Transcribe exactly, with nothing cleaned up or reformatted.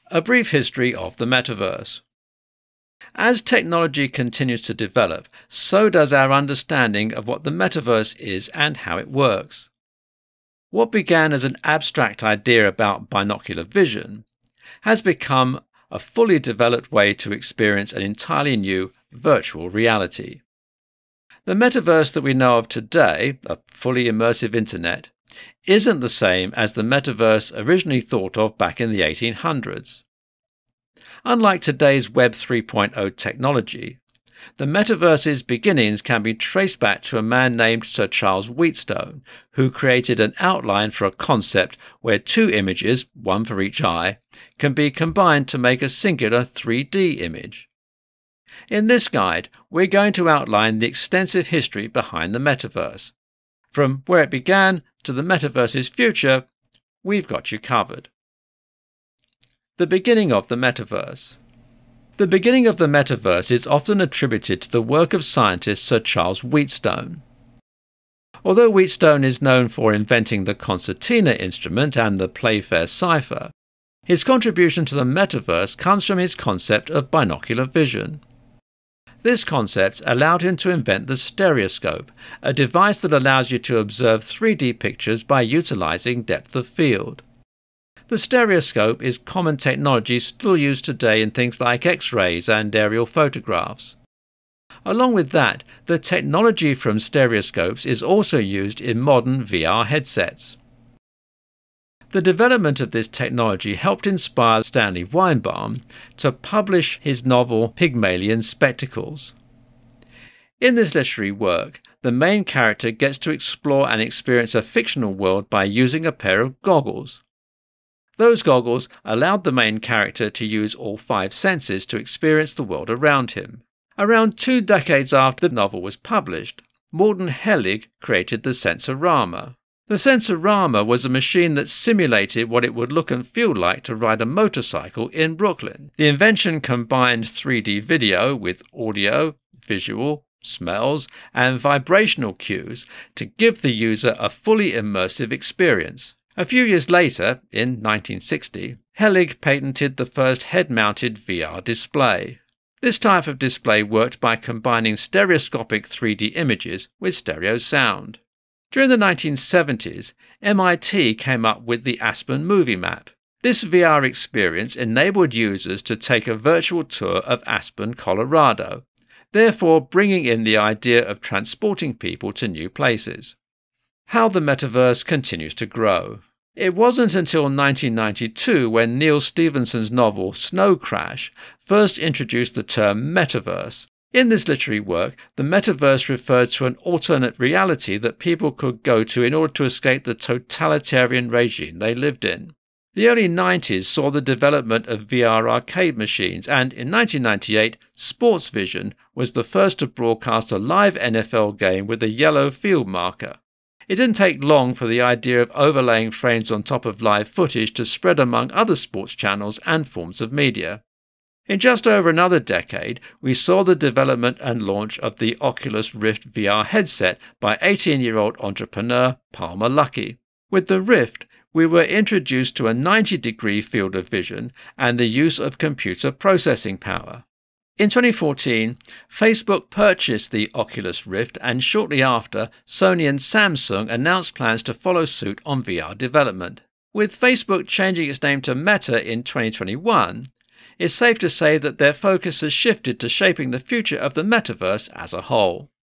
A brief history of the metaverse. As technology continues to develop, so does our understanding of what the metaverse is and how it works. What began as an abstract idea about binocular vision has become a fully developed way to experience an entirely new virtual reality. The metaverse that we know of today, a fully immersive internet, isn't the same as the metaverse originally thought of back in the eighteen hundreds. Unlike today's Web three point oh technology, the metaverse's beginnings can be traced back to a man named Sir Charles Wheatstone, who created an outline for a concept where two images, one for each eye, can be combined to make a singular three D image. In this guide, we're going to outline the extensive history behind the metaverse. From where it began to the metaverse's future, we've got you covered. The beginning of the metaverse. The beginning of the metaverse is often attributed to the work of scientist Sir Charles Wheatstone. Although Wheatstone is known for inventing the concertina instrument and the Playfair cipher, his contribution to the metaverse comes from his concept of binocular vision. This concept allowed him to invent the stereoscope, a device that allows you to observe three D pictures by utilizing depth of field. The stereoscope is common technology still used today in things like X-rays and aerial photographs. Along with that, the technology from stereoscopes is also used in modern V R headsets. The development of this technology helped inspire Stanley Weinbaum to publish his novel Pygmalion Spectacles. In this literary work, the main character gets to explore and experience a fictional world by using a pair of goggles. Those goggles allowed the main character to use all five senses to experience the world around him. Around two decades after the novel was published, Morton Hellig created the Sensorama. The Sensorama was a machine that simulated what it would look and feel like to ride a motorcycle in Brooklyn. The invention combined three D video with audio, visual, smells, and vibrational cues to give the user a fully immersive experience. A few years later, in nineteen sixty, Hellig patented the first head-mounted V R display. This type of display worked by combining stereoscopic three D images with stereo sound. During the nineteen seventies, M I T came up with the Aspen Movie Map. This V R experience enabled users to take a virtual tour of Aspen, Colorado, therefore bringing in the idea of transporting people to new places. How the metaverse continues to grow. It wasn't until nineteen ninety-two when Neal Stephenson's novel Snow Crash first introduced the term metaverse. In this literary work, the metaverse referred to an alternate reality that people could go to in order to escape the totalitarian regime they lived in. The early nineties saw the development of V R arcade machines, and in nineteen ninety-eight, Sportsvision was the first to broadcast a live N F L game with a yellow field marker. It didn't take long for the idea of overlaying frames on top of live footage to spread among other sports channels and forms of media. In just over another decade, we saw the development and launch of the Oculus Rift V R headset by eighteen-year-old entrepreneur Palmer Luckey. With the Rift, we were introduced to a ninety-degree field of vision and the use of computer processing power. In twenty fourteen, Facebook purchased the Oculus Rift, and shortly after, Sony and Samsung announced plans to follow suit on V R development. With Facebook changing its name to Meta in twenty twenty-one, it's safe to say that their focus has shifted to shaping the future of the metaverse as a whole.